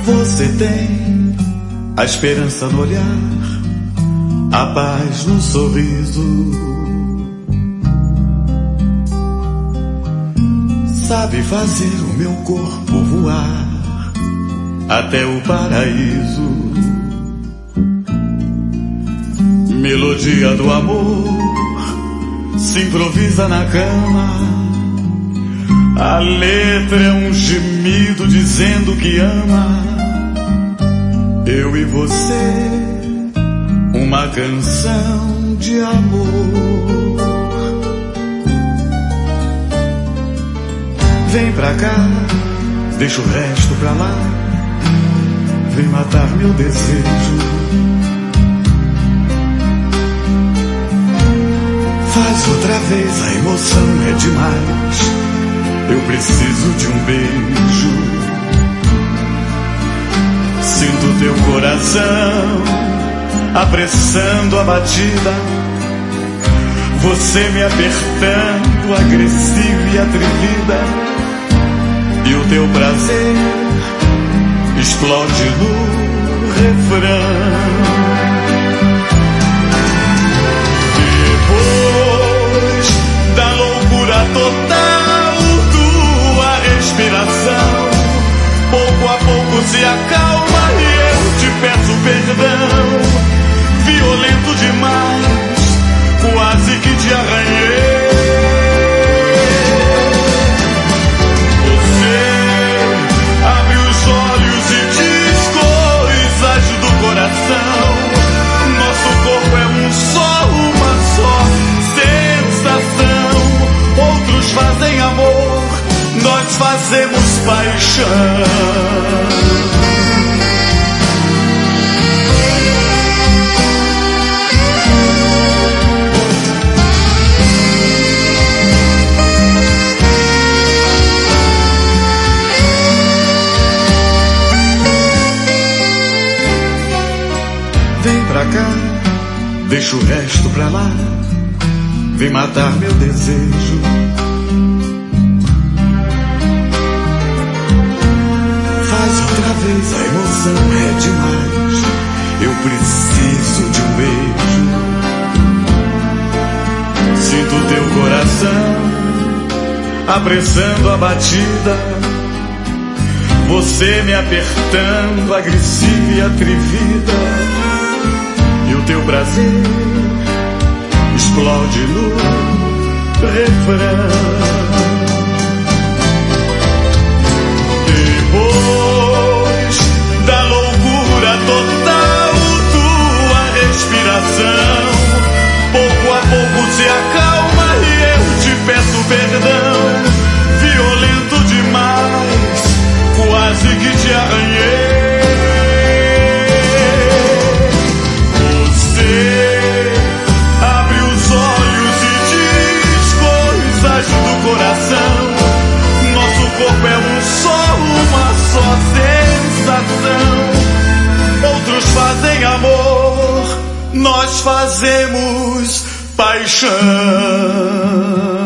Você tem a esperança no olhar, a paz no sorriso. Sabe fazer o meu corpo voar até o paraíso. Melodia do amor se improvisa na cama. A letra é um gemido dizendo que ama. Eu e você, uma canção de amor. Vem pra cá, deixa o resto pra lá. Vem matar meu desejo. Faz outra vez, a emoção é demais. Eu preciso de um beijo. Sinto teu coração apressando a batida. Você me apertando, agressiva e atrevida. E o teu prazer explode no refrão. Depois da loucura total, tua respiração pouco a pouco se acalma e eu te peço perdão. Violento demais, quase que te arranhei. Você abre os olhos e diz coisas do coração. Nosso corpo é um só, uma só sensação. Outros fazem amor, nós fazemos paixão. Vem pra cá, deixa o resto pra lá. Vem matar meu desejo. Faz outra vez, a emoção é demais. Eu preciso de um beijo. Sinto teu coração apressando a batida. Você me apertando, agressiva e atrevida. E o teu prazer explode no refrão. Depois da loucura total, tua respiração pouco a pouco se acalma e eu te peço perdão. Violento demais, quase que te arranhei. Do coração, nosso corpo é um só, uma só sensação. Outros fazem amor, nós fazemos paixão.